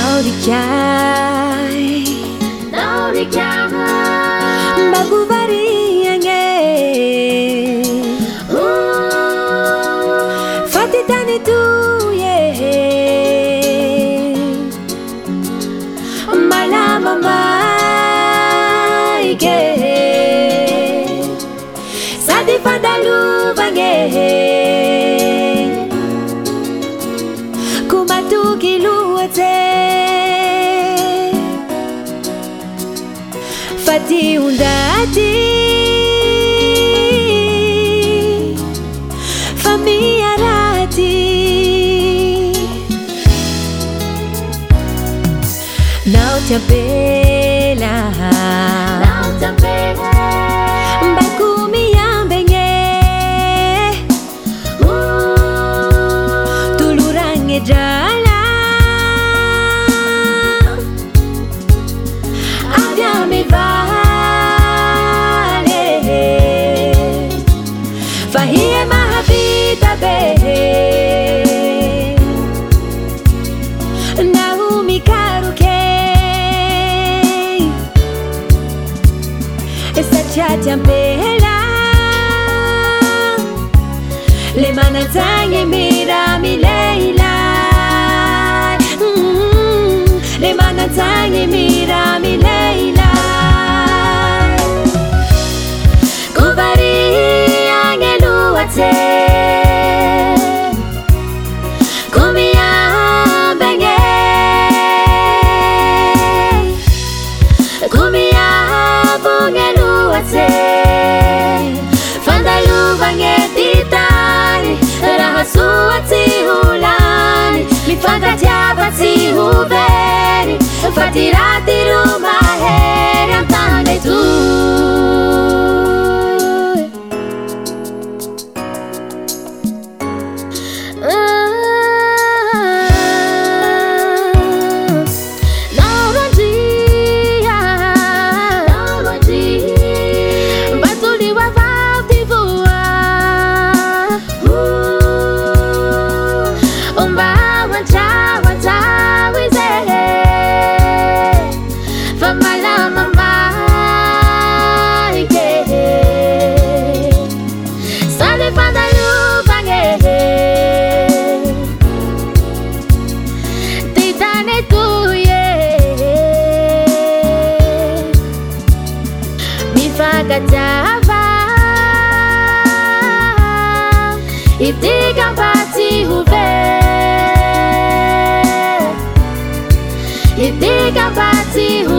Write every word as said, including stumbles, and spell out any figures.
Naurikai Naurikai Baguvari yange Fatitani tu ye Malama maike Sadi fadalu bange Kumatu kiluate Fati undati Famia rati Now Tampela Now Tampela Bakumi yambenge Tulurange jala Avyame vale Fahie mahabita be Naumi karuke Sacha mpela Le manatange mira mi leila Le manatange mira mi leila Kubari angeluate Kumia benge Kumia bungelu Fandalu bangetitari Rahasuati hulani Mifangatiabati huberi Fatirati rumaheri Antane tu Java Itika pati hube Itika pati hube